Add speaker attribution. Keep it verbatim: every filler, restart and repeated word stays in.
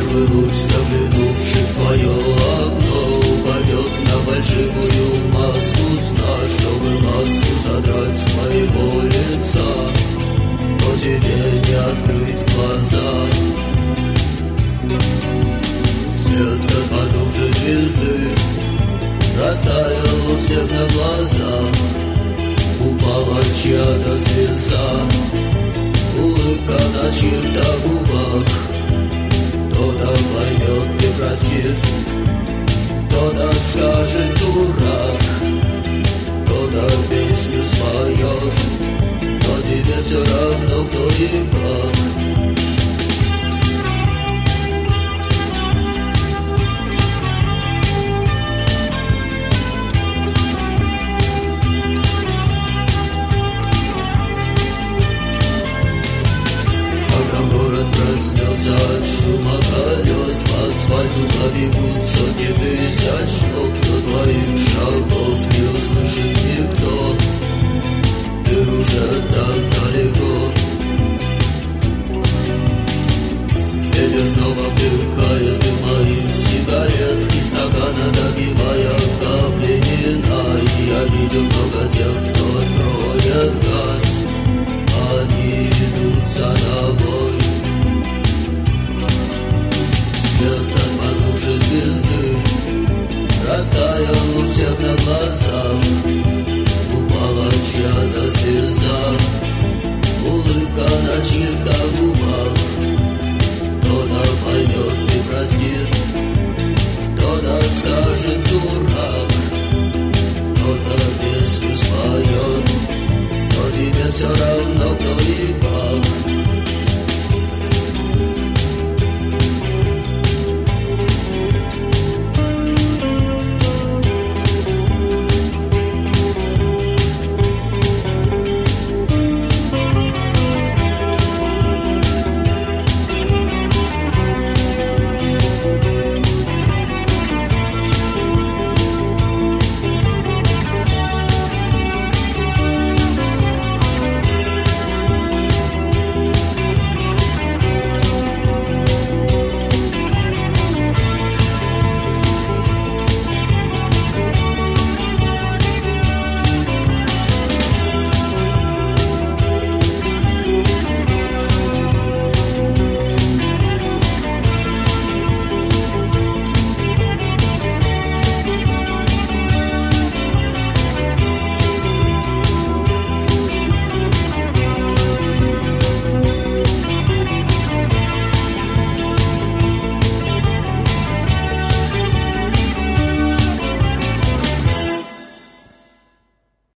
Speaker 1: Первый луч, заглянувший в твое окно, упадет на фальшивую маску сна, чтобы маску содрать с моего лица, но тебе не открыть глаза. Свет от потухшей звезды растаял у всех на глазах. Упала чья-то слеза, улыбка на чьих-то губах. Кто-то поймет и простит, кто-то скажет дурак, кто-то песню споет, но тебе все равно кто и как. Город проснется от шума колес, по асфальту побегут сотни тысяч ног, но твоих шагов не услышит никто, ты уже так далеко. Ветер снова вдыхает дым моих сигарет,